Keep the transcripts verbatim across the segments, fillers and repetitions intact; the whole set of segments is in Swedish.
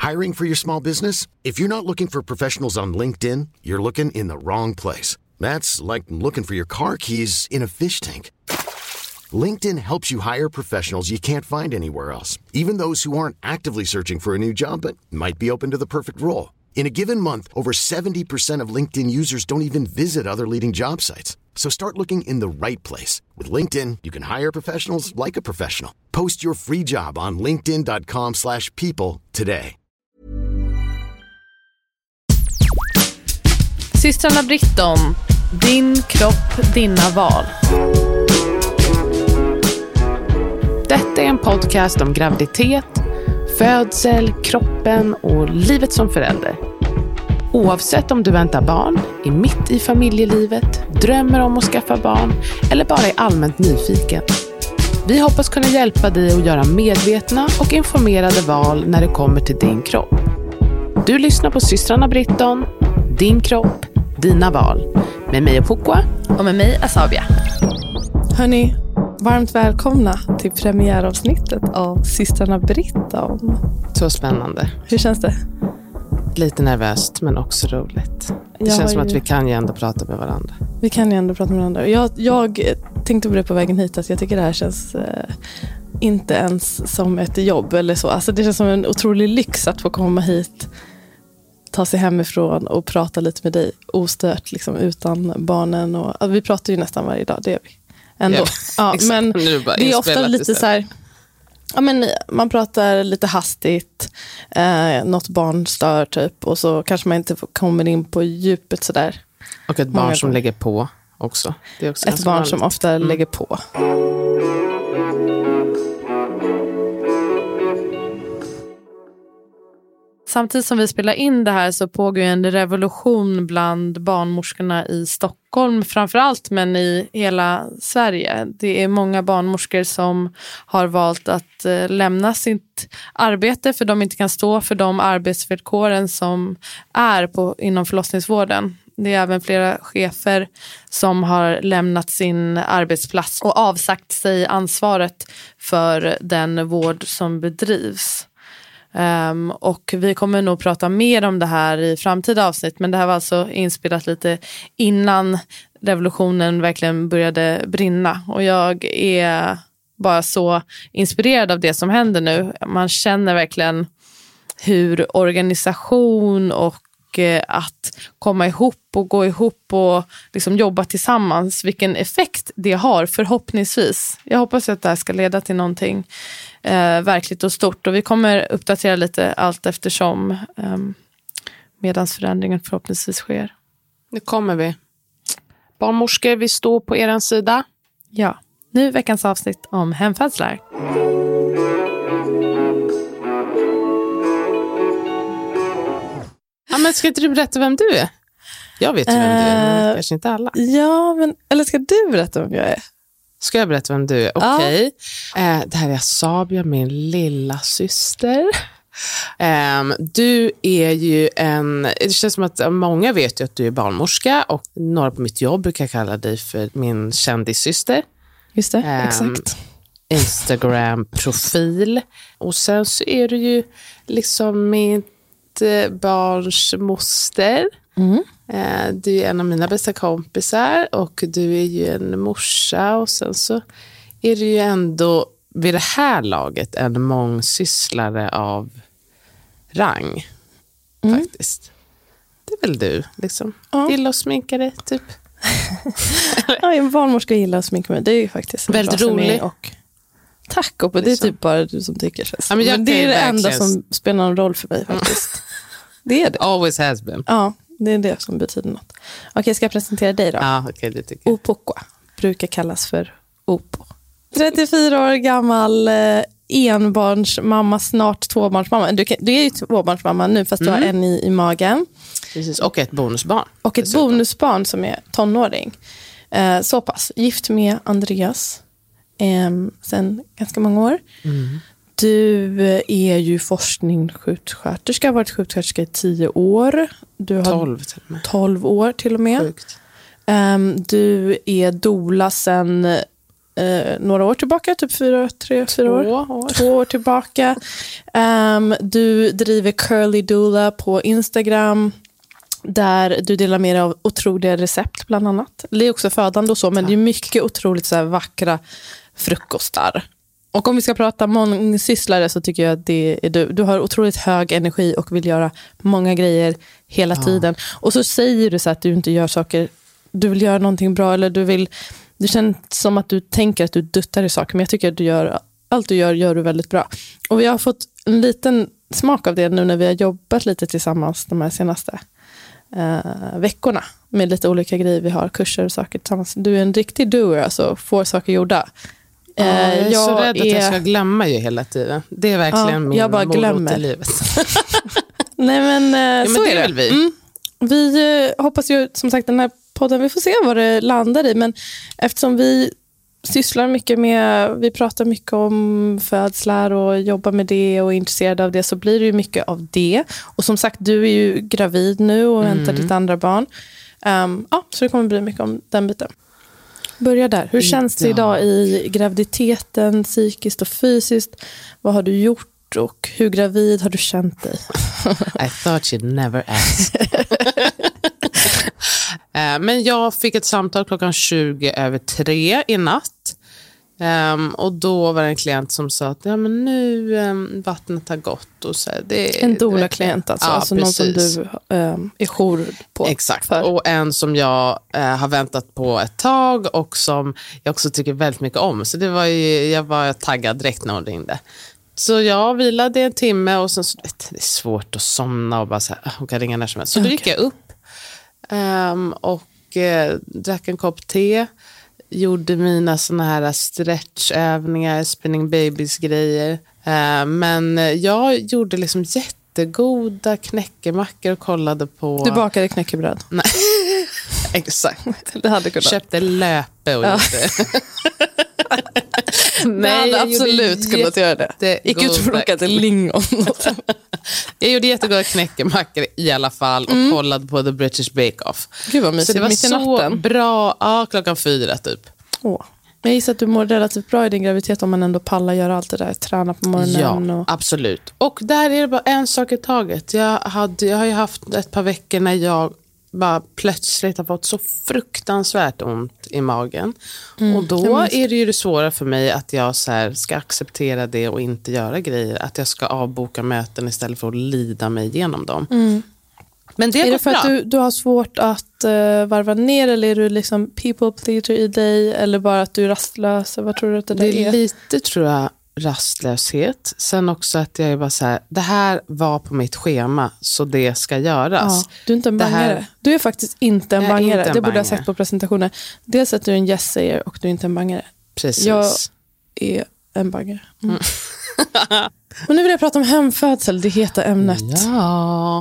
Hiring for your small business? If you're not looking for professionals on LinkedIn, you're looking in the wrong place. That's like looking for your car keys in a fish tank. LinkedIn helps you hire professionals you can't find anywhere else, even those who aren't actively searching for a new job but might be open to the perfect role. In a given month, over seventy percent of LinkedIn users don't even visit other leading job sites. So start looking in the right place. With LinkedIn, you can hire professionals like a professional. Post your free job on linkedin dot com slash people today. Systrarna Britton, din kropp, dina val. Detta är en podcast om graviditet, födsel, kroppen och livet som förälder. Oavsett om du väntar barn, är mitt i familjelivet, drömmer om att skaffa barn eller bara är allmänt nyfiken. Vi hoppas kunna hjälpa dig att göra medvetna och informerade val när det kommer till din kropp. Du lyssnar på Systrarna Britton, din kropp, dina val. Med mig och Pukwa. Och med mig Asabia. Hörni, varmt välkomna till premiäravsnittet av Systrarna Britton. Så spännande. Hur känns det? Lite nervöst men också roligt. Det jag känns som ju... att vi kan ju ändå prata med varandra. Vi kan ju ändå prata med varandra. Jag, jag tänkte på det på vägen hit att jag tycker det här känns eh, inte ens som ett jobb eller så. Alltså det känns som en otrolig lyx att få komma hit, ta sig hemifrån och prata lite med dig ostört liksom, utan barnen. Och, alltså, vi pratar ju nästan varje dag, det gör vi. Ändå. Ja, ja, men det är ofta lite så här... Ja, men man pratar lite hastigt, eh, något barn stör typ, och så kanske man inte kommer in på djupet sådär. Och ett barn som lägger på också. Det är också ett barn vanligt. Som ofta mm. lägger på. Samtidigt som vi spelar in det här så pågår en revolution bland barnmorskorna i Stockholm framförallt, men i hela Sverige. Det är många barnmorskor som har valt att eh, lämna sitt arbete för de inte kan stå för de arbetsvillkoren som är på, inom förlossningsvården. Det är även flera chefer som har lämnat sin arbetsplats och avsagt sig ansvaret för den vård som bedrivs. Um, och vi kommer nog prata mer om det här i framtida avsnitt, men det här var alltså inspelat lite innan revolutionen verkligen började brinna, och jag är bara så inspirerad av det som händer nu. Man känner verkligen hur organisation och eh, att komma ihop och gå ihop och liksom jobba tillsammans, vilken effekt det har förhoppningsvis. Jag hoppas att det här ska leda till någonting Eh, verkligt och stort, och vi kommer uppdatera lite allt eftersom eh, medans förändringen förhoppningsvis sker. Nu kommer vi. Barnmorskor, vi står på er sida. Ja, nu veckans avsnitt om hemfödslar. Ja, men ska inte du berätta vem du är? Jag vet ju vem du är, men kanske inte alla. Ja, men eller ska du berätta vem jag är? Ska jag berätta vem du är? Okej. Okay. Ja. Eh, det här är Asabia, min lilla syster. Eh, du är ju en... Det känns som att många vet ju att du är barnmorska. Och några på mitt jobb brukar kalla dig för min kändissyster. Just det, eh, exakt. Instagram-profil. Och sen så är du ju liksom mitt eh, barns moster. Mm. Du är en av mina bästa kompisar och du är ju en morsa, och sen så är du ju ändå vid det här laget en mångsysslare av rang. Mm. Faktiskt. Det är väl du liksom. Ja. Gillar att sminka dig typ. Ja, en barnmorska gillar att sminka mig. Det är ju faktiskt väldigt roligt. Och tack, och det är typ bara du som tycker så. Ja, men, men det är det verkligen enda som spelar någon roll för mig faktiskt. Det är det. Always has been. Ja. Det är det som betyder något. Okej, ska jag presentera dig då? Ja, okej, det tycker jag. Opokwa brukar kallas för Opo. trettiofyra år gammal eh, enbarnsmamma, snart tvåbarnsmamma. Du, kan, du är ju tvåbarnsmamma nu, fast mm. du har en i, i magen. Precis, och ett bonusbarn. Och ett dessutom. bonusbarn som är tonåring. Eh, så pass. Gift med Andreas eh, sen ganska många år. Mm. Du är ju forskningssjuksköterska, har varit sjuksköterska i tio år. Du har tolv till och med. tolv år till och med. Sjukt. Um, du är doula sen eh, några år tillbaka, typ fyra, tre, fyra år. Två år. Två år tillbaka. Um, du driver Curly Doula på Instagram, där du delar med dig av otroliga recept bland annat. Det är också födande och så, men Tack. Det är mycket otroligt så här vackra frukostar. Och om vi ska prata mångsysslare så tycker jag att det är du. Du har otroligt hög energi och vill göra många grejer hela ja. tiden. Och så säger du så att du inte gör saker, du vill göra någonting bra, eller du vill, det känns som att du tänker att du duttar i saker, men jag tycker att du gör, allt du gör, gör du väldigt bra. Och vi har fått en liten smak av det nu när vi har jobbat lite tillsammans de här senaste uh, veckorna med lite olika grejer. Vi har kurser och saker tillsammans. Du är en riktig doer, alltså får saker gjorda. Ja, jag är jag så rädd är... att jag ska glömma ju hela tiden. Det är verkligen ja, min jag bara glömmer i livet. Nej men, ja, så men det är det. Vill vi. Mm. Vi hoppas ju som sagt den här podden, vi får se vad det landar i, men eftersom vi sysslar mycket med, vi pratar mycket om födslar och jobbar med det och är intresserade av det, så blir det ju mycket av det. Och som sagt, du är ju gravid nu och väntar mm. ditt andra barn. Um, ja, så det kommer bli mycket om den biten. Börja där. Hur känns det idag i graviditeten, psykiskt och fysiskt? Vad har du gjort och hur gravid har du känt dig? I thought you'd never ask. Men jag fick ett samtal klockan tjugo över tre i natt. Um, och då var det en klient som sa att ja, men nu um, vattnet har gått. Och så, det, en doula-klient alltså, ja, alltså någon som du um, är jour på. Exakt, för. Och en som jag uh, har väntat på ett tag och som jag också tycker väldigt mycket om. Så det var ju, jag var taggad direkt när hon ringde. Så jag vilade en timme och sen så, det är svårt att somna och bara så här, hon kan ringa när som helst. Så okay. då gick jag upp um, och uh, drack en kopp te. Gjorde mina såna här stretchövningar, spinning babies grejer. Uh, men jag gjorde liksom jättegoda knäckemackor och kollade på... Du bakade knäckebröd? Nej, exakt. Det hade kunnat. Köpte löpe och ja. gjorde... Nej, jag hade absolut kunnat göra det. Gick ut och plockade lingon. Jag gjorde jättegoda knäckemackor i alla fall och mm. kollade på The British Bake Off. Gud vad mysigt. Så det var mitt i så natten. bra, ja, klockan fyra typ. Åh. Jag gissar att du mår relativt bra i din graviditet om man ändå pallar göra allt det där, träna på morgonen. Ja, och... absolut. Och där är det bara en sak i taget. Jag, hade, jag har ju haft ett par veckor när jag bara plötsligt har fått så fruktansvärt ont i magen. Mm, och då är det ju det svåra för mig att jag så här ska acceptera det och inte göra grejer. Att jag ska avboka möten istället för att lida mig igenom dem. Mm. Men det är det för bra. att du, du har svårt att uh, varva ner, eller är du liksom people pleaser i dig, eller bara att du är rastlös? Vad tror du att det, det är? är lite, tror jag, rastlöshet. Sen också att jag är bara så här, det här var på mitt schema så det ska göras. Ja, du är inte en bangare. Här... Du är faktiskt inte en jag bangare. Inte en det borde bangare. jag sagt på presentationen. Dels att du är en yes-sayer och du är inte en bangare. Precis. Jag är en bangare. Mm. Men nu vill jag prata om hemfödsel, det heter ämnet. Ja.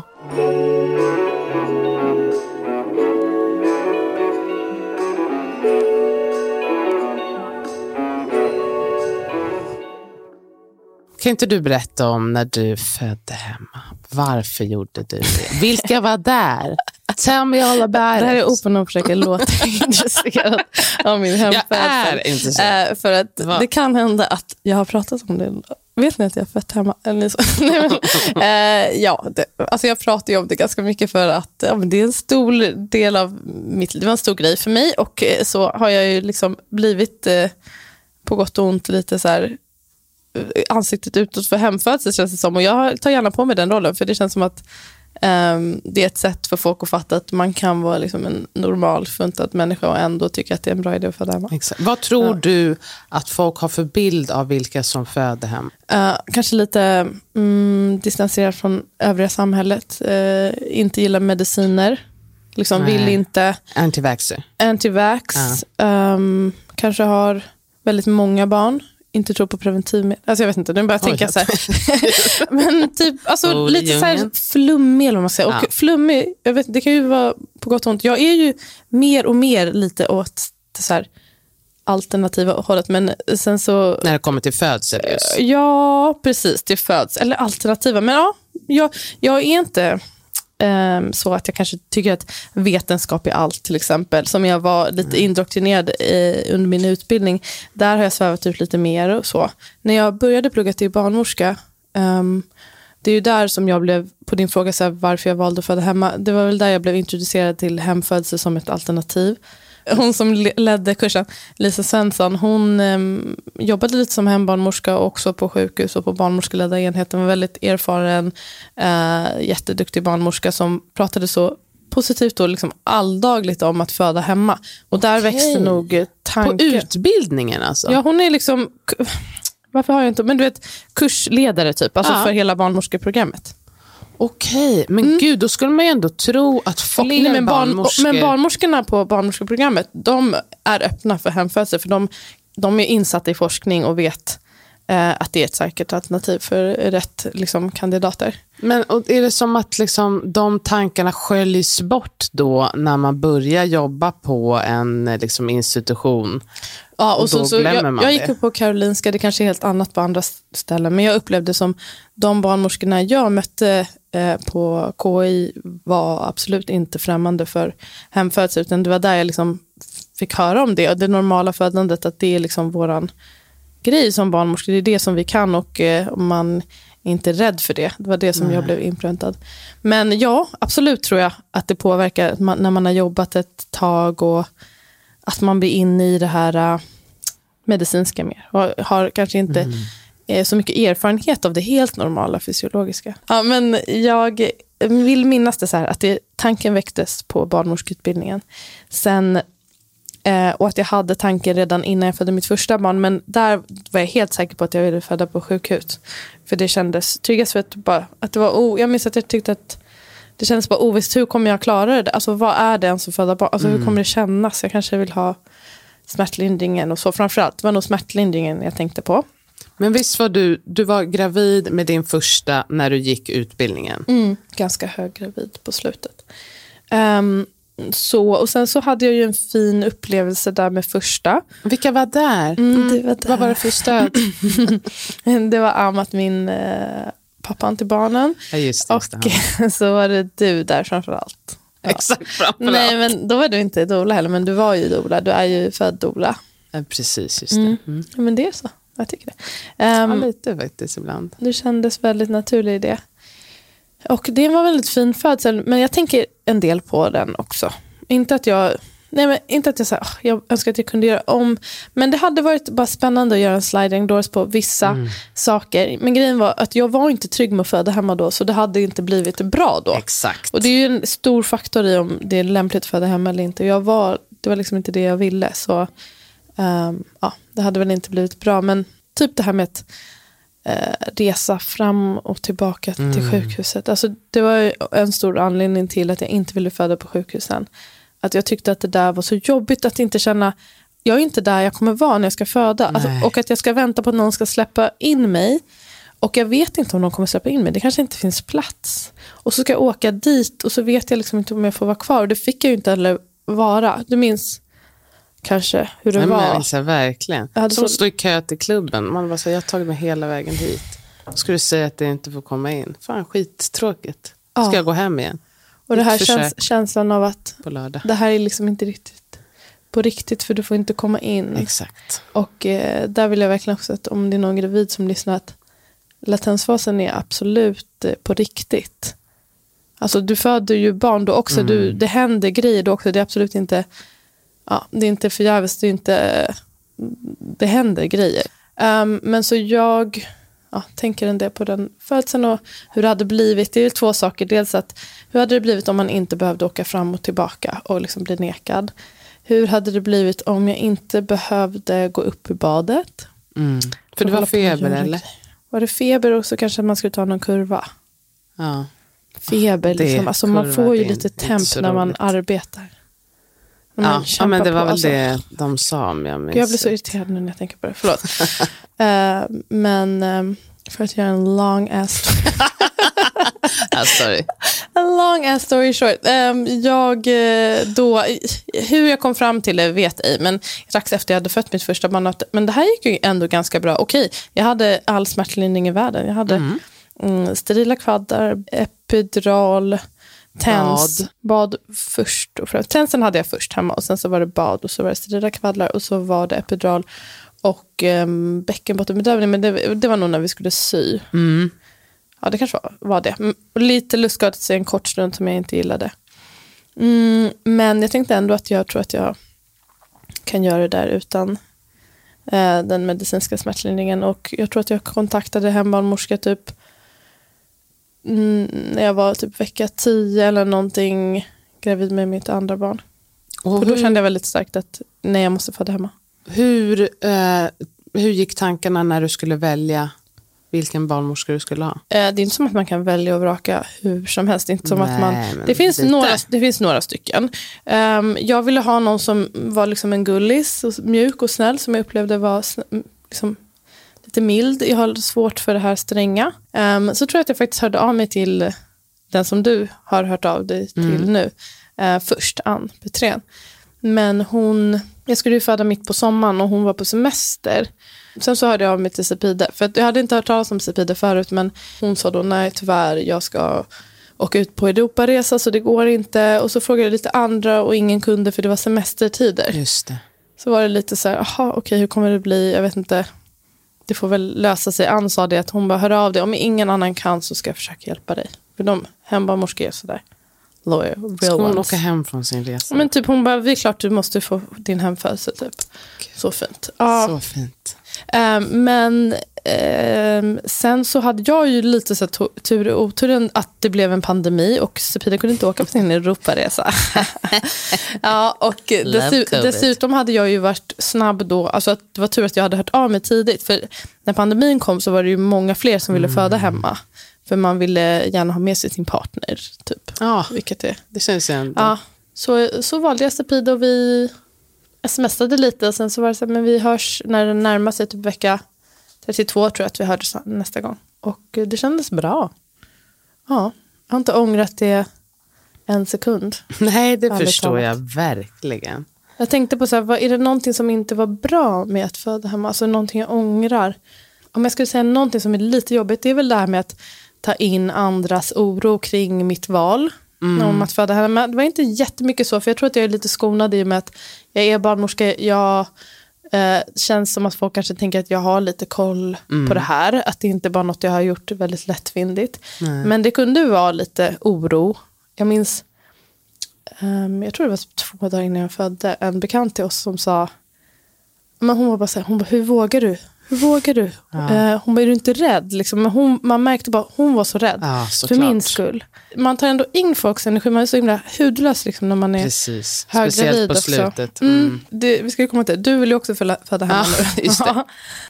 Kan inte du berätta om när du födde hemma? Varför gjorde du det? Vilka var där? Tell me all about it. Det här är open och försöker låta intresserad av min hemfödsel. Jag är intresserad. Äh, för att Va? det kan hända att jag har pratat om det. Vet ni att jag är fött hemma? Eller så? Nej, men, äh, ja, det, alltså jag pratar ju om det ganska mycket för att ja, men det är en stor del av mitt liv. Det var en stor grej för mig. Och så har jag ju liksom blivit eh, på gott och ont lite så här ansiktet utåt för hemfödsel, känns det som. Och jag tar gärna på mig den rollen, för det känns som att um, det är ett sätt för folk att fatta att man kan vara liksom en normal funtad människa och ändå tycka att det är en bra idé att föda hemma. Exakt. Vad tror ja. du att folk har för bild av vilka som föder hem? Uh, kanske lite um, distanserad från övriga samhället. Uh, inte gillar mediciner. Liksom Nej. vill inte... Antivaxer. Antivax. Ja. Um, kanske har väldigt många barn. Inte tror på preventivmedel. Alltså jag vet inte, nu bara tänka så här. Men typ, alltså oh, lite så här flummig eller vad man säger. Ja. Och flummig, jag vet, det kan ju vara på gott och ont. Jag är ju mer och mer lite åt det så här alternativa hållet, men sen så... När det kommer till födsel just. Ja, precis, till föds. Eller alternativa, men ja, jag, jag är inte... Um, så att jag kanske tycker att vetenskap är allt till exempel, som jag var lite mm. indoktrinerad i, under min utbildning, där har jag svävat ut lite mer och så. När jag började plugga till barnmorska, um, det är ju där som jag blev, på din fråga så här, varför jag valde att föda hemma, det var väl där jag blev introducerad till hemfödsel som ett alternativ. Hon som ledde kursen, Lisa Svensson, hon um, jobbade lite som hembarnmorska också på sjukhus och på barnmorskeledda enheten. Var väldigt erfaren, uh, jätteduktig barnmorska som pratade så positivt och liksom alldagligt om att föda hemma. Och där Okej. växte nog tanken. På utbildningen alltså? Ja, hon är liksom, varför har jag inte, men du vet, kursledare typ, alltså ja. för hela barnmorskeprogrammet. Okej, men mm. gud, då skulle man ju ändå tro att fler och, nej, men barn, barnmorskor... Men barnmorskorna på barnmorskeprogrammet, de är öppna för hemfödsel, för de, de är insatta i forskning och vet eh, att det är ett säkert alternativ för rätt liksom, kandidater. Men och är det som att liksom, de tankarna sköljs bort då när man börjar jobba på en liksom, institution? Ja, och, och så, så jag, jag gick det. upp på Karolinska, det kanske är helt annat på andra ställen, men jag upplevde som de barnmorskorna jag mötte eh, på K I var absolut inte främmande för hemfödsel, utan det var där jag liksom fick höra om det, och det normala födandet, att det är liksom våran grej som barnmorskor, det är det som vi kan, och eh, om man inte är rädd för det, det var det som Nej. jag blev inpräntad. Men ja, absolut tror jag att det påverkar att man, när man har jobbat ett tag och att man blir inne i det här uh, medicinska mer. Och har kanske inte mm. eh, så mycket erfarenhet av det helt normala fysiologiska. Ja, men jag vill minnas det så här, att det, tanken väcktes på barnmorskeutbildningen. Sen, eh, och att jag hade tanken redan innan jag födde mitt första barn. Men där var jag helt säker på att jag ville föda på sjukhus. För det kändes tryggast, för att, bara, att det var... Oh, jag minns att jag tyckte att det kändes bara ovisst, hur kommer jag klara det? Alltså vad är det ens att föda barn? Alltså mm. hur kommer det kännas? Jag kanske vill ha smärtlindringen och så. Framförallt var nog smärtlindringen jag tänkte på. Men visst var du, du var gravid med din första när du gick utbildningen? Mm, ganska höggravid på slutet. Um, så, och sen så hade jag ju en fin upplevelse där med första. Vilka var där? Mm, det var där. Vad var det för stöd? Det var Amat, min... Uh, pappan till barnen. Ja, just det, just och det. Så var det du där framförallt. Ja. Exakt, framförallt. Nej, men då var du inte doula heller, men du var ju doula. Du är ju född doula. Ja, precis, just det. Mm. Mm. Ja, men det är så. Jag tycker det. Um, Um, ja, lite faktiskt ibland. Du kändes väldigt naturlig i det. Och det var väldigt fin födsel, men jag tänker en del på den också. Inte att jag... Nej, men inte att jag sa, jag önskar att jag kunde göra om. Men det hade varit bara spännande att göra en sliding doors på vissa mm. saker. Men grejen var att jag var inte trygg med att föda hemma då. Så det hade inte blivit bra då. Exakt. Och det är ju en stor faktor i om det är lämpligt att föda hemma eller inte. Jag var, det var liksom inte det jag ville. Så um, ja, det hade väl inte blivit bra. Men typ det här med att uh, resa fram och tillbaka mm. till sjukhuset. Alltså, det var en stor anledning till att jag inte ville föda på sjukhusen. Att jag tyckte att det där var så jobbigt att inte känna, jag är inte där jag kommer vara när jag ska föda. Alltså, och att jag ska vänta på att någon ska släppa in mig. Och jag vet inte om någon kommer släppa in mig. Det kanske inte finns plats. Och så ska jag åka dit och så vet jag liksom inte om jag får vara kvar. Och det fick jag ju inte heller vara. Du minns kanske hur det Nej, var. Men, så verkligen. Som så... stod i kö till klubben. Man var så, jag har tagit mig hela vägen hit. Då skulle du säga att det inte får komma in. Fan, skittråkigt. Ska ja. jag gå hem igen? Och det här käns- känslan av att på lördag. Det här är liksom inte riktigt på riktigt, för du får inte komma in. Exakt. Och eh, där vill jag verkligen också att om det är någon gravid som lyssnar, att latensfasen är absolut eh, på riktigt. Alltså du föder ju barn då också, mm. du, det händer grejer då också, det är absolut inte, ja, det är inte förgäves, det är inte, det händer grejer. Um, men så jag... Ja, tänker en del på den födseln och hur det hade blivit. Det är två saker. Dels att hur hade det blivit om man inte behövde åka fram och tillbaka och liksom bli nekad. Hur hade det blivit om jag inte behövde gå upp i badet? Mm. För det var feber eller? Var det feber och så kanske man skulle ta någon kurva. Ja. Feber liksom. Alltså man får ju lite temp när man roligt. arbetar. När ja, man ja, men det var på, väl alltså. det de sa om jag minns. Jag blir så irriterad nu när jag tänker på det. Förlåt. uh, men um, för att göra en long ass ah, sorry. A long ass story short. Um, jag då, hur jag kom fram till det vet ej, men strax efter jag hade fött mitt första barn, men det här gick ju ändå ganska bra. Okej, jag hade all smärtlindring i världen. Jag hade mm. Mm, sterila kvaddar, epidural, TENS. Bad. bad först. Och TENSen hade jag först hemma och sen så var det bad och så var det sterila kvaddlar och så var det epidural och um, bäckenbottenbedövning. Men det, det var nog när vi skulle sy. Mm. Ja, det kanske var, var det. Lite lustgatigt en kort stund som jag inte gillade. Mm, men jag tänkte ändå att jag tror att jag kan göra det där utan eh, den medicinska smärtlindringen. Och jag tror att jag kontaktade hembarnmorska typ mm, när jag var typ vecka tio eller någonting gravid med mitt andra barn. Och För då kände jag väldigt starkt att nej, jag måste föda hemma. Hur, eh, hur gick tankarna när du skulle välja vilken barnmorska du skulle ha? Eh, det är inte som att man kan välja och vraka hur som helst. Det är inte som Nej, att man, det, finns några, det finns några stycken. Um, jag ville ha någon som var liksom en gullis, och mjuk och snäll, som jag upplevde var liksom lite mild. Jag har svårt för det här stränga. Um, så tror jag att jag faktiskt hörde av mig till den som du har hört av dig till mm. nu. Uh, först, Ann Petrén. Men hon, jag skulle ju föda mitt på sommaren och hon var på semester. Sen så hörde jag av mig till Cepide. För att jag hade inte hört talas om Cepide förut. Men hon sa då, nej tyvärr, jag ska åka ut på Europaresa så det går inte. Och så frågade jag lite andra och ingen kunde för det var semestertider. Just det. Så var det lite så här, aha, okej, hur kommer det bli? Jag vet inte. Det får väl lösa sig. Ann sa det att hon bara, hör av dig. Om ingen annan kan så ska jag försöka hjälpa dig. För de hembarnmorskor är sådär. Lawyer, real ska hon ones. åka hem från sin resa? Men typ hon bara, vi är klart du måste få din hemfödelse typ. Gud. Så fint. Ja. Så fint. Uh, men uh, sen så hade jag ju lite så to- tur och oturen att det blev en pandemi och Cepide kunde inte åka på sin Europaresa. Ja, och dessu- dessutom hade jag ju varit snabb då, alltså att det var tur att jag hade hört av mig tidigt, för när pandemin kom så var det ju många fler som ville mm. föda hemma. För man ville gärna ha med sig sin partner typ. Ja, vilket är, det känns ju ändå. Ja, så, så valde jag Cepide och vi smsade lite och sen så var det så här, men vi hörs när det närmar sig typ vecka trettiotvå tror jag att vi hördes nästa gång. Och det kändes bra. Ja, jag har inte ångrat det en sekund. Nej, det förstår jag verkligen. Jag tänkte på så här, vad, är det någonting som inte var bra med att föda hemma? Alltså någonting jag ångrar. Om jag skulle säga någonting som är lite jobbigt, det är väl det här med att ta in andras oro kring mitt val. Mm. Om att föda hemma. Det var inte jättemycket så, för jag tror att jag är lite skonad i och med att jag är barnmorska. Jag eh, känns som att folk kanske tänker att jag har lite koll mm. på det här. Att det inte bara något jag har gjort väldigt lättvindigt. Mm. Men det kunde vara lite oro. Jag minns, um, jag tror det var två dagar innan jag födde, en bekant till oss som sa, men hon var bara så här, hon bara, hur vågar du? Hur vågar du? Ja. Uh, hon var ju inte rädd. Liksom. Men hon, man märkte bara, hon var så rädd. Ja, så för klart. min skull. Man tar ändå in folks energi. Man är så himla hudlös liksom, när man är Precis. höggravid. Speciellt på också. slutet. Mm. Mm. Det, vi ska ju komma till det. Du vill ju också föda hemma ja, nu. Just det.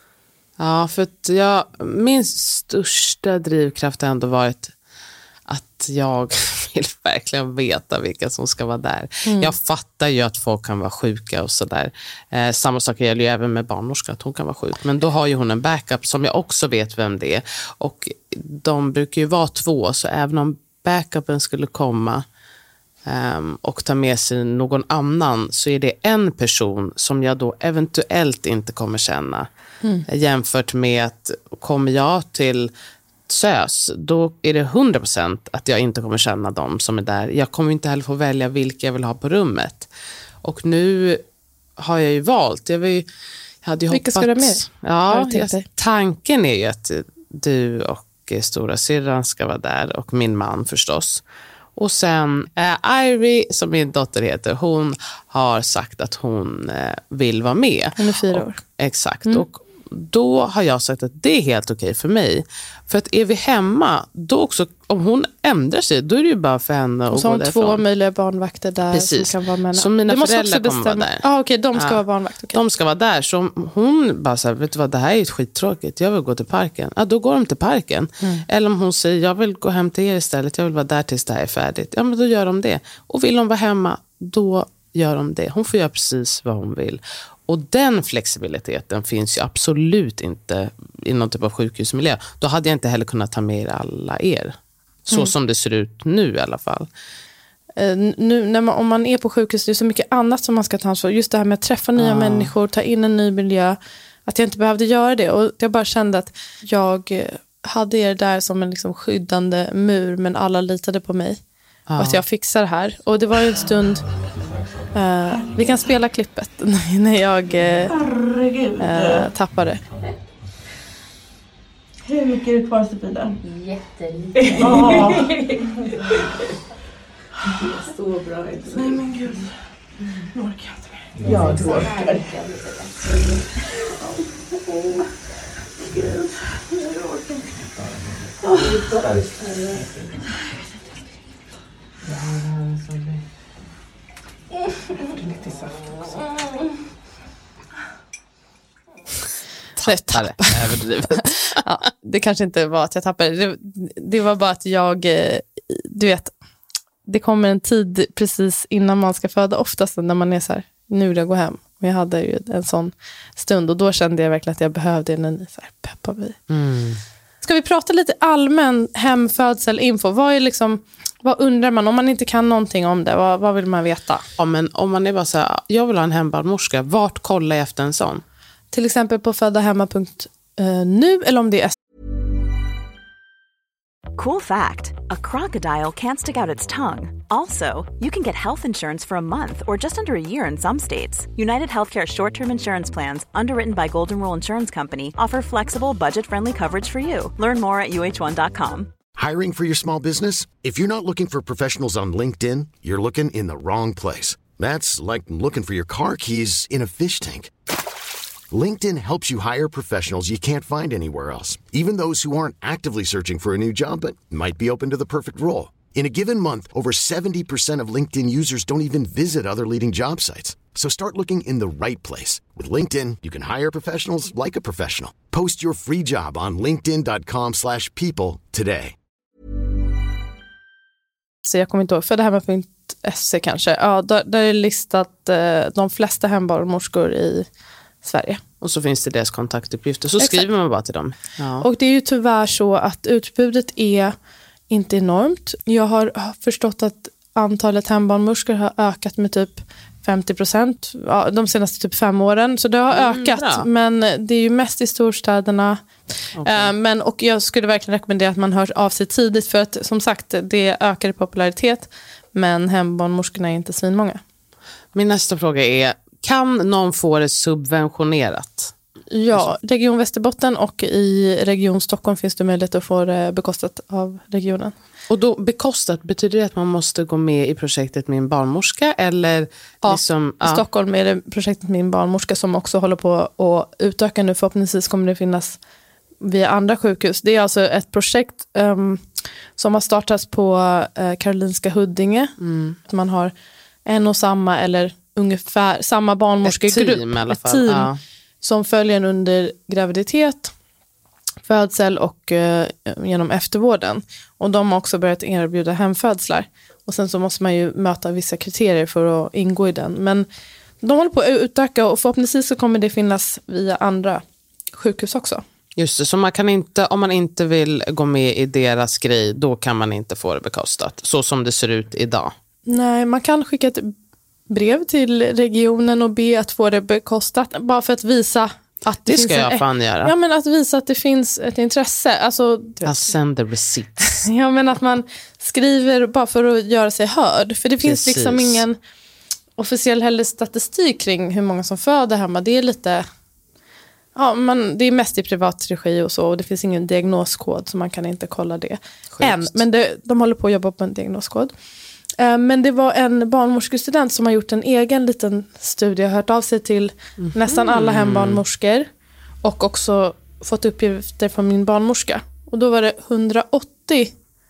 Ja, för att jag, min största drivkraft har ändå varit att jag vill verkligen veta vilka som ska vara där. Mm. Jag fattar ju att folk kan vara sjuka och sådär. Eh, samma sak gäller ju även med barnmorska, att hon kan vara sjuk. Men då har ju hon en backup som jag också vet vem det är. Och de brukar ju vara två, så även om backupen skulle komma um, och ta med sig någon annan, så är det en person som jag då eventuellt inte kommer känna. Mm. Jämfört med att kommer jag till S Ö S, då är det hundra procent att jag inte kommer känna dem som är där. Jag kommer inte heller få välja vilka jag vill ha på rummet. Och nu har jag ju valt. Jag, vill, jag hade ju vilka hoppats, ska du med? Ja, jag, tanken är ju att du och stora syrran ska vara där och min man förstås. Och sen äh, Ivy, som min dotter heter, hon har sagt att hon äh, vill vara med. Hon är fyra år. Och, exakt, mm. och då har jag sagt att det är helt okej för mig. För att är vi hemma, då också, om hon ändrar sig, då är det ju bara för henne att gå därifrån. Så har två möjliga barnvakter där. Precis. Som kan vara med. Så mina du föräldrar kommer vara där. Ah, okej, de ska ja. vara barnvakt. Okay. De ska vara där. Så om hon bara säger, vet du vad, det här är ju skittråkigt. Jag vill gå till parken. Ja, då går de till parken. Mm. Eller om hon säger, jag vill gå hem till er istället. Jag vill vara där tills det här är färdigt. Ja, men då gör de det. Och vill de vara hemma, då gör de det. Hon får göra precis vad hon vill. Och den flexibiliteten finns ju absolut inte i någon typ av sjukhusmiljö. Då hade jag inte heller kunnat ta med alla er. Så mm. som det ser ut nu i alla fall. Uh, nu, när man, om man är på sjukhus, det är så mycket annat som man ska ta ansvar. Just det här med att träffa nya ah. människor, ta in en ny miljö. Att jag inte behövde göra det. Och jag bara kände att jag hade er där som en liksom skyddande mur, men alla litade på mig. och att jag fixar det här. Och det var ju en stund... Uh, vi kan spela klippet när jag uh, uh, tappade. Hur mycket är det kvar till bilen? Jättelite. Oh. Det är så bra. Nej men gud. Nu orkar jag inte mer. Ja, du orkar. Åh, gud. Jag orkar inte. Oh. Lite saft också. Tappade, överdrivet. Ja, det kanske inte var att jag tappade. Det, det var bara att jag, du vet, det kommer en tid precis innan man ska föda, oftast när man är så här, nu vill jag gå hem. Och jag hade ju en sån stund och då kände jag verkligen att jag behövde en ny så här, peppa mig. Mm. Ska vi prata lite allmän hemfödselinfo? Vad är liksom, vad undrar man om man inte kan någonting om det? Vad, vad vill man veta? Ja, men om man är bara så här, jag vill ha en hembarnmorska, vart kollar jag efter en sån? Till exempel på föddahemma punkt nu eller om det är... Cool fact, a crocodile can't stick out its tongue. Also, you can get health insurance for a month or just under a year in some states. United Healthcare short-term insurance plans, underwritten by Golden Rule Insurance Company, offer flexible, budget-friendly coverage for you. Learn more at U H one dot com. Hiring for your small business? If you're not looking for professionals on LinkedIn, you're looking in the wrong place. That's like looking for your car keys in a fish tank. LinkedIn helps you hire professionals you can't find anywhere else, even those who aren't actively searching for a new job but might be open to the perfect role. In a given month, over seventy percent of LinkedIn users don't even visit other leading job sites. So start looking in the right place. With LinkedIn, you can hire professionals like a professional. Post your free job on linkedin dot com slash people today. Så jag kommer inte ihåg, för det här med .se kanske. Ja, där, där är listat eh, de flesta hembarnmorskor i Sverige. Och så finns det deras kontaktuppgifter. Så Exakt. skriver man bara till dem. Ja. Och det är ju tyvärr så att utbudet är inte enormt. Jag har förstått att antalet hembarnmorskor har ökat med typ femtio procent ja, de senaste typ fem åren. Så det har Mm, ökat. bra. Men det är ju mest i storstäderna. Okay. Eh, men, och jag skulle verkligen rekommendera att man hör av sig tidigt. För att som sagt, det ökar i popularitet. Men hembarnmorskorna är inte svinmånga. Min nästa fråga är, kan någon få det subventionerat? Ja, Region Västerbotten och i Region Stockholm finns det möjlighet att få det bekostat av regionen. Och då bekostat, betyder det att man måste gå med i projektet Min barnmorska? Eller Ja, liksom, i Stockholm är det projektet Min barnmorska som också håller på att utöka nu. Förhoppningsvis kommer det finnas via andra sjukhus. Det är alltså ett projekt um, som har startats på uh, Karolinska Huddinge. Mm. Man har en och samma eller ungefär samma barnmorskegrupp. Ett team i alla fall. Ett team Ja. som följer en under graviditet, födsel och uh, genom eftervården. Och de har också börjat erbjuda hemfödslar. Och sen så måste man ju möta vissa kriterier för att ingå i den. Men de håller på att utöka och förhoppningsvis så kommer det finnas via andra sjukhus också. Just det, så man kan inte, om man inte vill gå med i deras grej, då kan man inte få det bekostat. Så som det ser ut idag. Nej, man kan skicka ett brev till regionen och be att få det bekostat. Bara för att visa att det, Det finns ska en, jag fan göra. Ja, men att visa att det finns ett intresse. Alltså, I'll send the receipts. ja, men att man skriver bara för att göra sig hörd. För det finns Precis. liksom ingen officiell heller statistik kring hur många som föder hemma. Det är lite... Ja, man, det är mest i privat regi och så. Och det finns ingen diagnoskod så man kan inte kolla det än. Men det, de håller på att jobba på en diagnoskod. Uh, men det var en barnmorskestudent som har gjort en egen liten studie. Har hört av sig till mm. nästan alla hembarnmorskor. Och också fått uppgifter från min barnmorska. Och då var det hundraåttio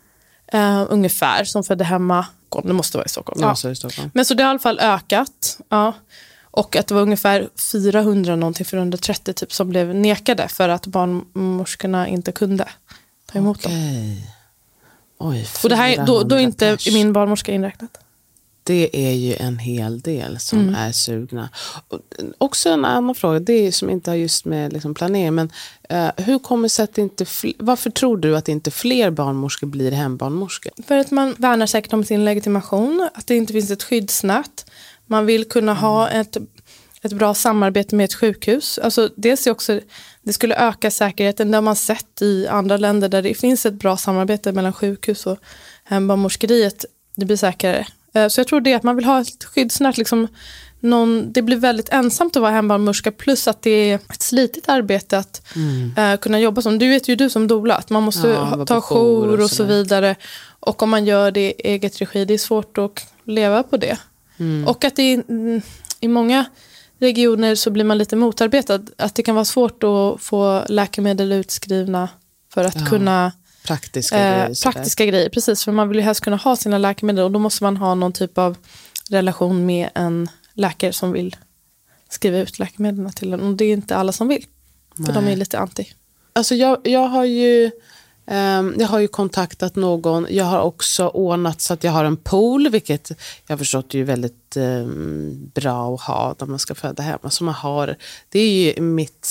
uh, ungefär som födde hemma. Det måste vara i Stockholm. Ja, Ja. så i Stockholm. Men så det har i alla fall ökat. Ja. Och att det var ungefär fyrahundra någonting, fyrahundratrettio typ som blev nekade för att barnmorskorna inte kunde ta emot dem. Okej. Oj, Och det här, då, då är inte pers. min barnmorska inräknat. Det är ju en hel del som Mm. är sugna. Och också en annan fråga, det är som inte har just med liksom planering, men uh, hur kommer sig att inte fl- varför tror du att inte fler barnmorskor blir hembarnmorskor? För att man värnar säkert om sin legitimation, att det inte finns ett skyddsnät. Man vill kunna mm. ha ett, ett bra samarbete med ett sjukhus. Alltså dels är också, det skulle öka säkerheten. Det har man sett i andra länder där det finns ett bra samarbete mellan sjukhus och hembarnmorskeriet. det blir säkrare. Uh, så jag tror det att man vill ha ett skyddsnät. Liksom, någon, det blir väldigt ensamt att vara hembarnmorska. Plus att det är ett slitigt arbete att mm. uh, kunna jobba som. Du vet ju du som doula att man måste ja, ha, ta jour och, och så vidare. Och om man gör det i eget regi, det är svårt att leva på det. Mm. Och att det är, i många regioner så blir man lite motarbetad. Att det kan vara svårt att få läkemedel utskrivna för att ja, kunna... Praktiska, eh, grejer, praktiska grejer, precis. För man vill ju helst kunna ha sina läkemedel och då måste man ha någon typ av relation med en läkare som vill skriva ut läkemedlen till en. Och det är inte alla som vill. Nej. För de är lite anti. Alltså jag, jag har ju... Um, jag har ju kontaktat någon. Jag har också ordnat så att jag har en pool, vilket jag har förstått är ju väldigt um, bra att ha när man ska föda hemma. Så man har, det är ju mitt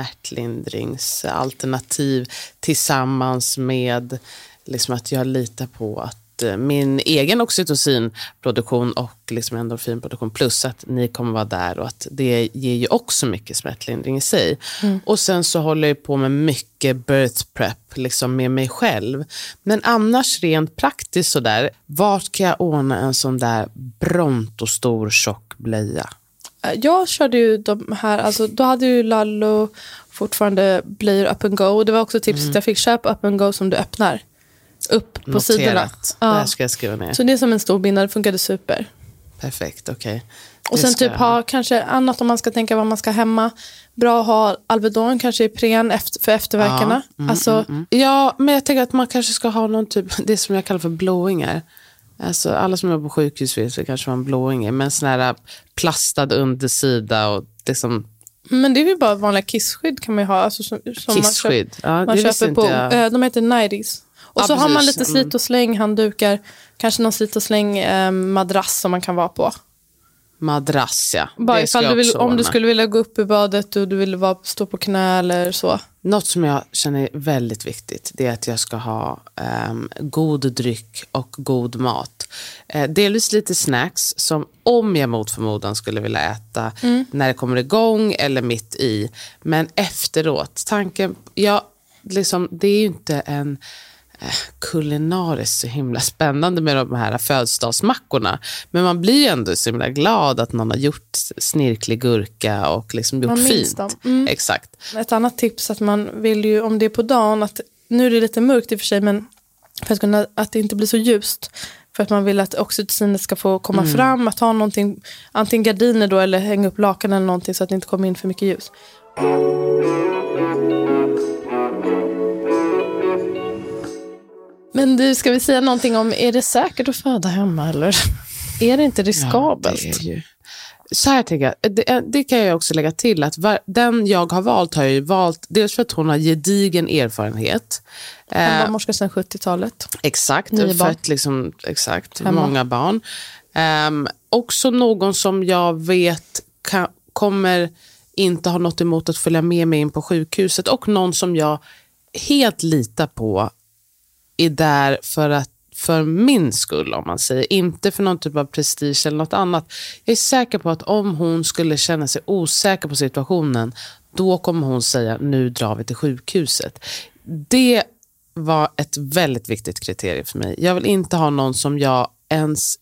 smärtlindringsalternativ tillsammans med liksom att jag litar på att min egen oxytocinproduktion och liksom endorfinproduktion plus att ni kommer vara där och att det ger ju också mycket smärtlindring i sig. Mm. Och sen så håller jag på med mycket birth prep liksom med mig själv. Men annars rent praktiskt så där, vart kan jag ordna en sån där Bronto stor tjock blöja? Jag körde ju de här, alltså då hade ju Lallo fortfarande blöjor up and go och det var också tipset mm. jag fick, köpa up and go som du öppnar upp på Noterat. Sidorna. Ja. Det här ska jag skriva ner. Så det är som en stor binda, det funkade super. Perfekt, okej. Okay. Och sen typ ha kanske annat om man ska tänka vad man ska hemma. Bra att ha Alvedon kanske i prän efter, för efterverkarna. Ja, mm, alltså, mm, mm. ja, men jag tänker att man kanske ska ha någon typ, det som jag kallar för blowingar. Alltså alla som är på sjukhus vet det kanske var en blowing, men sån här plastad undersida och liksom... Men det är ju bara vanliga kissskydd kan man ju ha. Alltså, som, som kissskydd? Man, köper, ja, man det köper på, jag. de heter nighties. Och ja, så precis. har man lite slit och släng handdukar. Kanske någon slit och släng eh, madrass som man kan vara på. Madrass, ja. Bara ifall du vill, om du skulle vilja gå upp i badet och du vill vara, stå på knä eller så. Något som jag känner är väldigt viktigt, det är att jag ska ha um, god dryck och god mat. Uh, delvis lite snacks som om jag mot förmodan skulle vilja äta mm. när det kommer igång eller mitt i. Men efteråt, tanken, ja, liksom, det är ju inte en... kulinariskt så himla spännande med de här födelsedagsmackorna. Men man blir ändå så himla glad att någon har gjort snirklig gurka och liksom gjort fint. Mm. Exakt. Ett annat tips att man vill ju, om det är på dagen, att nu är det lite mörkt i och för sig, men för att, kunna, att det inte blir så ljust. För att man vill att oxytocinet ska få komma mm. fram, att ha någonting, antingen gardiner då eller hänga upp lakan eller någonting så att det inte kommer in för mycket ljus. Men du, ska vi säga någonting om, är det säkert att föda hemma eller är det inte riskabelt? Ja, det är ju. Så här tänker jag, det, det kan jag också lägga till att var, den jag har valt har jag ju valt dels för att hon har gedigen erfarenhet. En barnmorska sedan sjuttiotalet. Exakt, fött liksom, exakt, hemma. Många barn. Um, också någon som jag vet kan, kommer inte ha något emot att följa med mig in på sjukhuset och någon som jag helt litar på är där för att för min skull, om man säger, inte för någon typ av prestige eller något annat. Jag är säker på att om hon skulle känna sig osäker på situationen, då kommer hon säga, nu drar vi till sjukhuset. Det var ett väldigt viktigt kriterium för mig. Jag vill inte ha någon som jag ens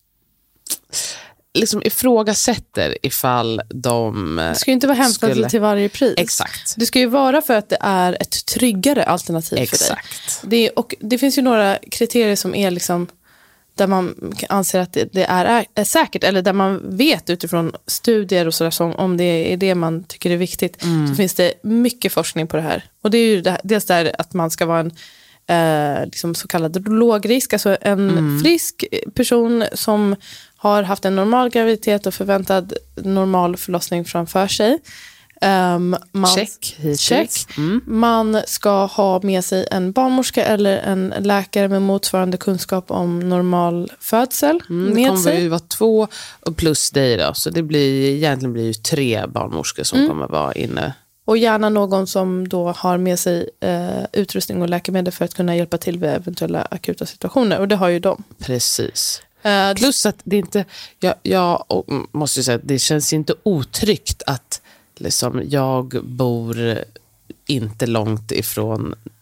liksom ifrågasätter ifall de det ska ju inte vara hämtat skulle... till varje pris. Exakt. Det ska ju vara för att det är ett tryggare alternativ Exakt. för dig. Det är, och det finns ju några kriterier som är liksom där man anser att det, det är, är säkert, eller där man vet utifrån studier och sådär, som om det är det man tycker är viktigt, mm. så finns det mycket forskning på det här. Och det är ju det, dels där att man ska vara en eh, liksom så kallad lågrisk, alltså en mm. frisk person som har haft en normal graviditet och förväntad normal förlossning framför sig. Um, man, check. check. Mm. Man ska ha med sig en barnmorska eller en läkare med motsvarande kunskap om normal födsel. Mm, det kommer ju vara två och plus dig då. Så det blir, egentligen blir ju tre barnmorskor som mm. kommer vara inne. Och gärna någon som då har med sig eh, utrustning och läkemedel för att kunna hjälpa till vid eventuella akuta situationer. Och det har ju de. Precis. Uh, Plus att det inte, jag, jag måste säga att det känns inte otryggt att liksom, jag bor inte långt ifrån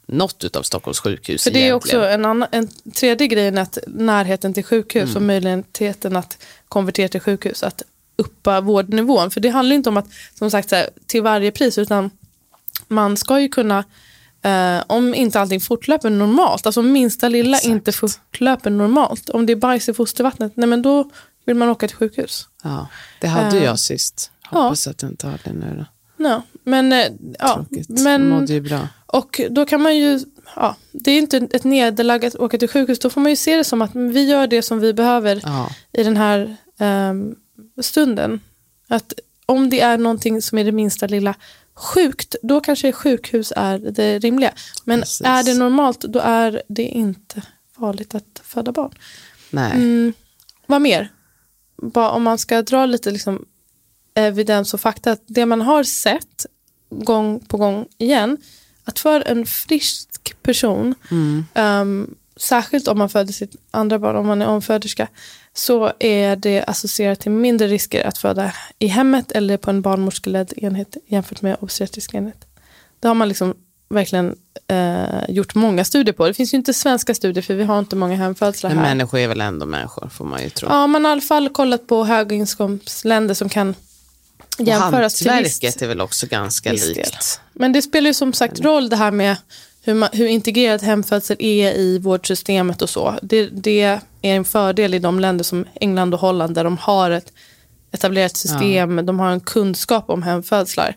något utav Stockholms sjukhus. För det är egentligen. också en, annan, en tredje grejen, att närheten till sjukhus Mm. och möjligheten att konvertera till sjukhus, att uppa vårdnivån. För det handlar inte om att, som sagt, så här, till varje pris, utan man ska ju kunna, eh, om inte allting fortlöper normalt, alltså om minsta lilla Exakt. inte fortlöper normalt, om det är bajs i fostervattnet, nej men då vill man åka till sjukhus. Ja, det hade Eh, jag sist. Hoppas att jag inte har det nu då. Ja, men, eh, ja, Tråkigt. men Mådde ju bra. och då kan man ju, ja, det är inte ett nederlag att åka till sjukhus, då får man ju se det som att vi gör det som vi behöver Ja. i den här um, stunden. Att om det är någonting som är det minsta lilla sjukt, då kanske sjukhus är det rimliga. Men Precis. är det normalt, då är det inte farligt att föda barn. Nej. Mm, vad mer? Bara om man ska dra lite liksom evidens och fakta, att det man har sett gång på gång igen, att för en frisk person, Mm. um, särskilt om man föder sitt andra barn, om man är omföderska, så är det associerat till mindre risker att föda i hemmet eller på en barnmorskeledd enhet jämfört med obstetrisk enhet. Det har man liksom verkligen eh, gjort många studier på. Det finns ju inte svenska studier, för vi har inte många hemfödslar Men här. människor är väl ändå människor, får man ju tro. Ja, man har i alla fall kollat på höginkomstländer som kan jämföras till Hantverket visst, är väl också ganska viss del. likt. Men det spelar ju som sagt roll det här med hur, man, hur integrerat hemfödsel är i vårdsystemet och så. Det, det är en fördel i de länder som England och Holland, där de har ett etablerat system, ja. De har en kunskap om hemfödslar.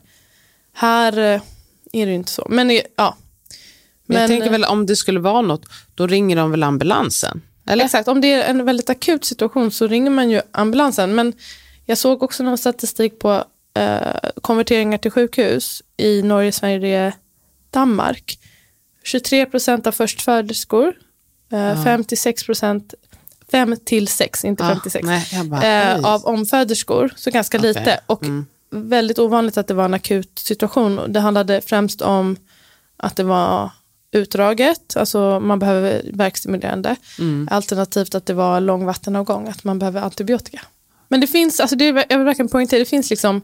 Här eh, är det ju inte så. Men ja. Men, Men jag tänker väl, om det skulle vara något, då ringer de väl ambulansen? Eller? Exakt, om det är en väldigt akut situation så ringer man ju ambulansen. Men jag såg också någon statistik på eh, konverteringar till sjukhus i Norge, Sverige, Danmark. tjugotre procent av förstföderskor, eh, Ja. femtiosex procent, fem till sex, inte Ah, femtiosex, nej, jag bara, eh, oj. av omföderskor, så ganska Okej. lite. Och Mm. väldigt ovanligt att det var en akut situation. Det handlade främst om att det var utdraget, alltså man behöver verkstimulerande, Mm. alternativt att det var lång vattenavgång, att man behöver antibiotika. Men det finns, alltså det är, jag vill verkligen poängtera, det finns liksom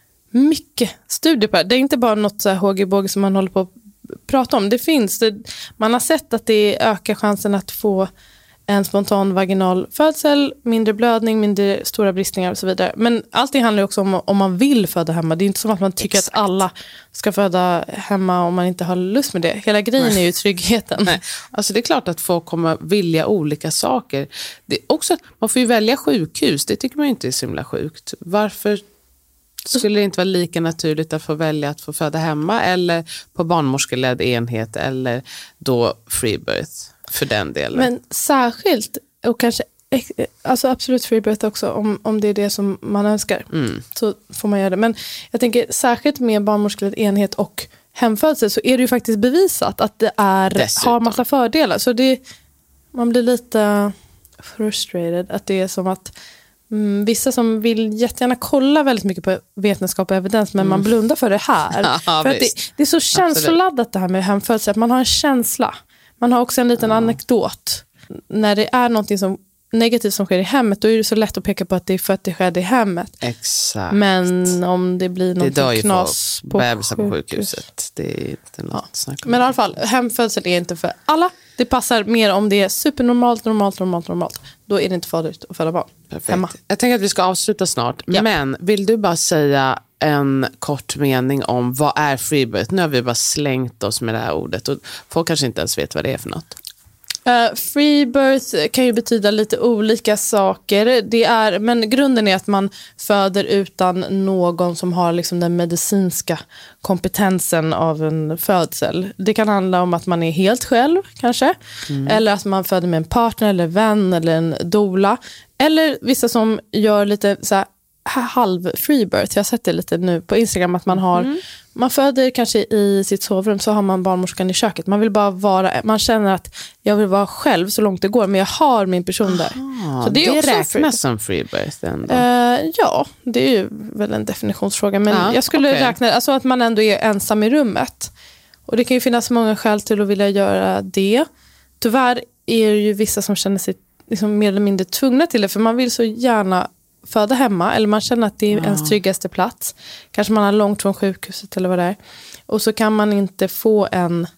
mycket studier på det. Det är inte bara något så här hågibåge som man håller på att prata om. Det finns, det, man har sett att det ökar chansen att få en spontan vaginal födsel, mindre blödning, mindre stora bristningar och så vidare. Men allting handlar ju också om om man vill föda hemma. Det är inte som att man tycker Exakt. att alla ska föda hemma om man inte har lust med det. Hela grejen Nej. är ju tryggheten. Nej. Alltså det är klart att folk kommer vilja olika saker. Det är också, man får ju välja sjukhus, det tycker man ju inte är så himla sjukt. Varför skulle det inte vara lika naturligt att få välja att få föda hemma eller på barnmorskeledd enhet eller då free birth för den delen? Men särskilt, och kanske alltså absolut free birth också, om, om det är det som man önskar, Mm. så får man göra det. Men jag tänker särskilt med barnmorskeledd enhet och hemfödsel, så är det ju faktiskt bevisat att det är, Dessutom. har massa fördelar. Så det, man blir lite frustrated att det är som att mm, vissa som vill jättegärna kolla väldigt mycket på vetenskap och evidens, men man blundar för det här. Ja, för att det, visst. det är så känsloladdat det här med hemfödsel, att man har en känsla. Man har också en liten anekdot. När det är någonting som negativt som sker i hemmet, då är det så lätt att peka på att det är för att det sker i hemmet. Exakt. Men om det blir det någonting dör ju knas folk, på bebisar på sjukhus. sjukhuset. Det är inte något Ja. snack om. Men i alla fall, hemfödsel är inte för alla. Det passar mer om det är supernormalt, normalt, normalt, normalt. Då är det inte farligt att föda barn Perfekt. hemma. Jag tänker att vi ska avsluta snart. Ja. Men vill du bara säga en kort mening om vad är freebirth? Nu har vi bara slängt oss med det här ordet och folk kanske inte ens vet vad det är för något. Uh, free birth kan ju betyda lite olika saker. Det är, men grunden är att man föder utan någon som har liksom den medicinska kompetensen av en födsel. Det kan handla om att man är helt själv kanske. Mm. Eller att man föder med en partner eller vän eller en doula. Eller vissa som gör lite så här halv free birth. Jag har sett det lite nu på Instagram att man har mm. man föder kanske i sitt sovrum, så har man barnmorskan i köket. Man vill bara vara, man känner att jag vill vara själv så långt det går, men jag har min person där. Ah, så det, det är också räknas free. som free birth ändå. Uh, ja, det är ju väl en definitionsfråga, men ja, jag skulle okay. räkna alltså att man ändå är ensam i rummet. Och det kan ju finnas många skäl till att vilja göra det. Tyvärr är det ju vissa som känner sig liksom mer eller mindre tvungna till det, för man vill så gärna föda hemma, eller man känner att det är ja. ens tryggaste plats. Kanske man har långt från sjukhuset eller vad det är. Och så kan man inte få en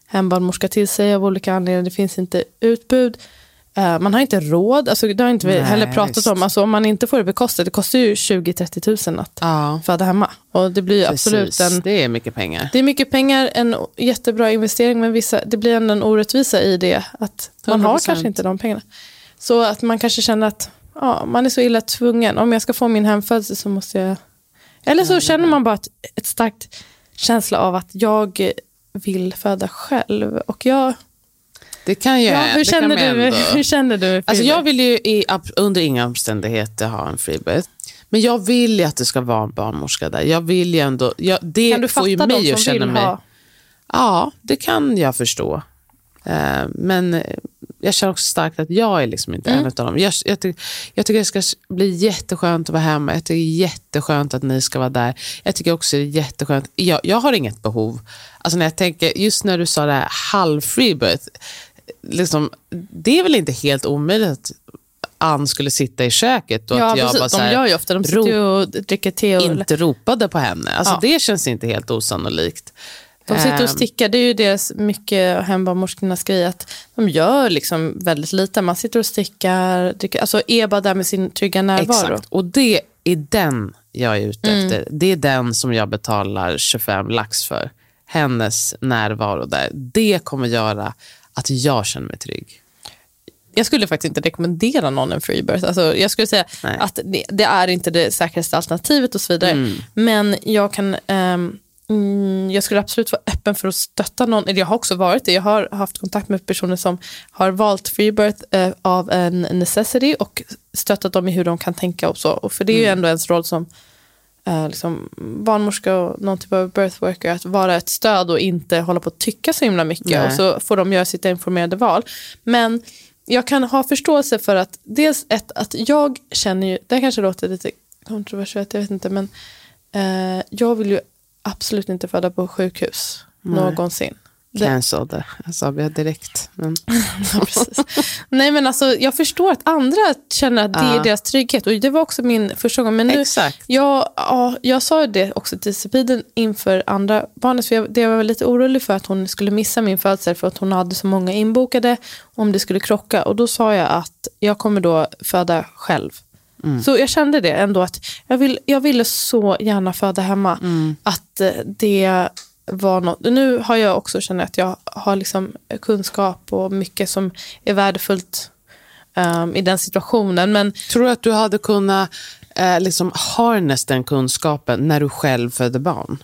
hembarnmorska till sig av olika anledningar. Det finns inte utbud. Uh, man har inte råd. Alltså, det har inte vi Nej, heller pratat visst. om. Alltså, om man inte får det bekostat, det kostar ju tjugo till trettio tusen att ja. föda hemma. Och det blir Precis. absolut en... Det är mycket pengar. Det är mycket pengar, en jättebra investering, men vissa, det blir ändå en orättvisa i det. Att man hundra procent har kanske inte de pengarna. Så att man kanske känner att ja, man är så illa tvungen. Om jag ska få min hemfödsel så måste jag... Eller så känner man bara ett, ett starkt känsla av att jag vill föda själv. Och jag... Det kan ju... Ja, hur, det känner kan du, ändå... hur känner du? Alltså jag vill ju i, under inga omständigheter ha en freebirth. Men jag vill ju att det ska vara en barnmorska där. Jag vill ju ändå... Jag, det kan du får ju fatta mig de att som känna vill mig... ha? Ja, det kan jag förstå. Uh, men jag känner också starkt att jag är liksom inte mm. en av dem. Jag, jag, ty- jag tycker det ska bli jätteskönt att vara hemma. Jag tycker det är jätteskönt att ni ska vara där. Jag tycker också det är jätteskönt. Jag, jag har inget behov. Alltså när jag tänker, just när du sa det här halv freebirth, liksom, det är väl inte helt omöjligt att Ann skulle sitta i köket och ja, att jag precis. bara så här, de gör ju ofta, de sitter ju och dricker te och... inte ropade på henne. Alltså ja. det känns inte helt osannolikt. De sitter och stickar, det är ju deras mycket hembarnmorskornas grej, att de gör liksom väldigt lite. Man sitter och stickar, dricker, alltså är bara där med sin trygga närvaro. Exakt, och det är den jag är ute Mm. efter. Det är den som jag betalar tjugofem lax för. Hennes närvaro där. Det kommer göra att jag känner mig trygg. Jag skulle faktiskt inte rekommendera någon en freebirth. Alltså, jag skulle säga Nej. att det, det är inte det säkraste alternativet och så vidare. Mm. Men jag kan... Um, Mm, jag skulle absolut vara öppen för att stötta någon. Jag har också varit det. Jag har haft kontakt med personer som har valt freebirth eh, av en necessity och stöttat dem i hur de kan tänka och så. Och för det är ju ändå ens roll som eh, liksom barnmorska och någon typ av birthworker att vara ett stöd och inte hålla på att tycka så himla mycket. Nej. Och så får de göra sitt informerade val. Men jag kan ha förståelse för att dels ett, att jag känner ju, det kanske låter lite kontroversiellt, jag vet inte, men eh, jag vill ju absolut inte föda på sjukhus. Nej. Någonsin. Cancel det. Jag sa det direkt. Men... ja, precis. Nej, men alltså jag förstår att andra känner att det ja. är deras trygghet. Och det var också min första gång. Men nu, Exakt. Jag, ja, jag sa det också till Sepiden inför andra barnet. För jag, det var lite orolig för att hon skulle missa min födsel. För att hon hade så många inbokade. Om det skulle krocka. Och då sa jag att jag kommer då föda själv. Mm. Så jag kände det ändå att jag, vill, jag ville så gärna föda hemma mm. att det var något. Nu har jag också känt att jag har liksom kunskap och mycket som är värdefullt um, i den situationen. Men tror du att du hade kunnat eh, liksom harness den kunskapen när du själv födde barn?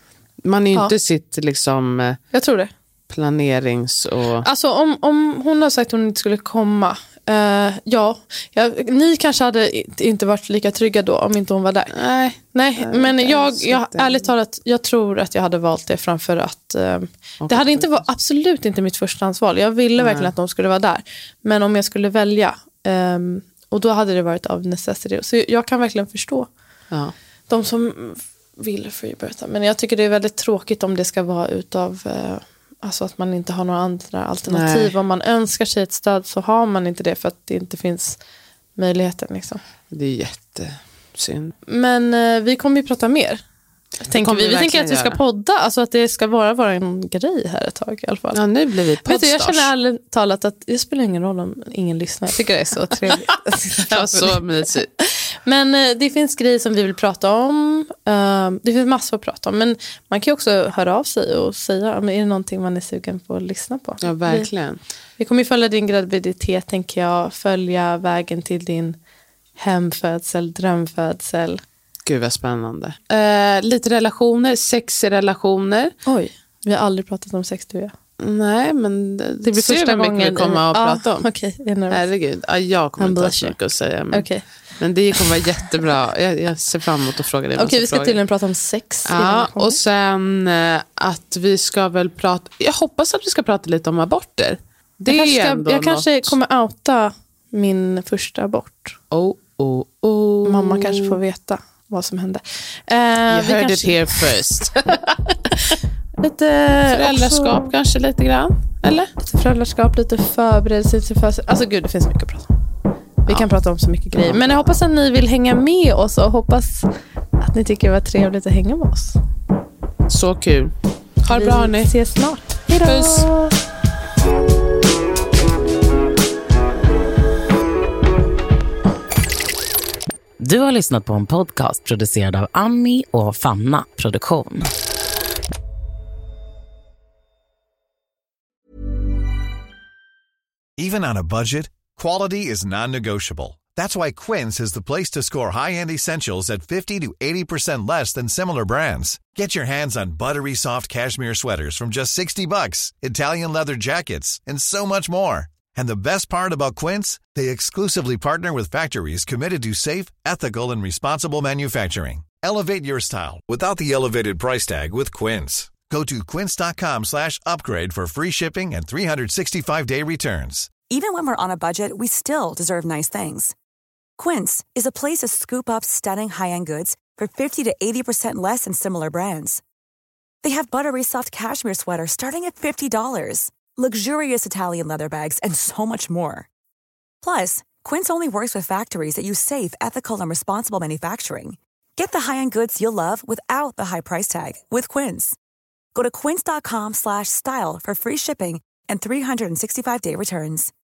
Man är ju ja. inte sitt liksom eh, jag tror det. planerings och... Alltså om, om hon har sagt att hon inte skulle komma. Uh, ja, jag, ni kanske hade inte varit lika trygga då om inte hon var där. Nej, Nej men jag, jag ärligt talat, jag tror att jag hade valt det framför att uh, okay. det hade inte varit absolut inte mitt förstahandsval. Jag ville Nej. verkligen att de skulle vara där. Men om jag skulle välja um, och då hade det varit av necessity. Så jag kan verkligen förstå ja. de som vill freebirtha. Men jag tycker det är väldigt tråkigt om det ska vara utav... Uh, Alltså att man inte har några andra alternativ. Nej. Om man önskar sig ett stöd så har man inte det för att det inte finns möjligheten. Liksom. Det är jättesynd. Men eh, vi kommer ju prata mer. Tänker vi vi tänker att vi ska göra. podda. Alltså att det ska vara, vara en grej här ett tag i alla fall. Ja, nu blir vi poddstars. Vet du, jag känner ärligt talat att det spelar ingen roll om ingen lyssnar. Jag tycker det är så trevligt. Ja, så mysigt. Men eh, det finns grejer som vi vill prata om. Uh, det finns massor att prata om. Men man kan ju också höra av sig och säga om är det någonting man är sugen på att lyssna på. Ja, verkligen. Vi, vi kommer ju följa din graviditet, tänker jag. Följa vägen till din hemfödsel, drömfödsel. Gud vad spännande. Uh, lite relationer, sex i relationer. Oj, vi har aldrig pratat om sex, du och jag. Nej, men det, det blir första gången vi kommer att i, prata om. Okej, okay, herregud. Ja, jag kommer inte ha så mycket att säga. Men, okay. men det kommer vara jättebra. Jag, jag ser fram emot att fråga dig. Okej, okay, vi ska tydligen prata om sex. Ja, och sen uh, att vi ska väl prata... Jag hoppas att vi ska prata lite om aborter. Det jag är kanske, ändå jag något... kanske kommer outa min första abort. Oh, oh, oh. Mamma kanske får veta vad som hände. Uh, you heard kanske... it here first. lite föräldraskap också... kanske lite grann, eller? Lite föräldraskap, lite förberedelse till för... Alltså gud, det finns mycket att prata om. Vi ja. kan prata om så mycket grejer. Men jag hoppas att ni vill hänga med oss och hoppas att ni tycker det var trevligt att hänga med oss. Så kul. Ha det bra, hörni. Vi ses snart. Hej då! Puss! Du har lyssnat på en podcast producerad av Ami och Fanna Produktion. Even on a budget, quality is non-negotiable. That's why Quince is the place to score high-end essentials at fifty to eighty percent less than similar brands. Get your hands on buttery soft cashmere sweaters from just sixty bucks, Italian leather jackets, and so much more. And the best part about Quince, they exclusively partner with factories committed to safe, ethical, and responsible manufacturing. Elevate your style without the elevated price tag with Quince. Go to quince.com slash upgrade for free shipping and three sixty-five day returns. Even when we're on a budget, we still deserve nice things. Quince is a place to scoop up stunning high-end goods for fifty to eighty percent less than similar brands. They have buttery soft cashmere sweaters starting at fifty dollars, luxurious Italian leather bags, and so much more. Plus, Quince only works with factories that use safe, ethical, and responsible manufacturing. Get the high-end goods you'll love without the high price tag with Quince. Go to quince.com slash style for free shipping and three sixty-five day returns.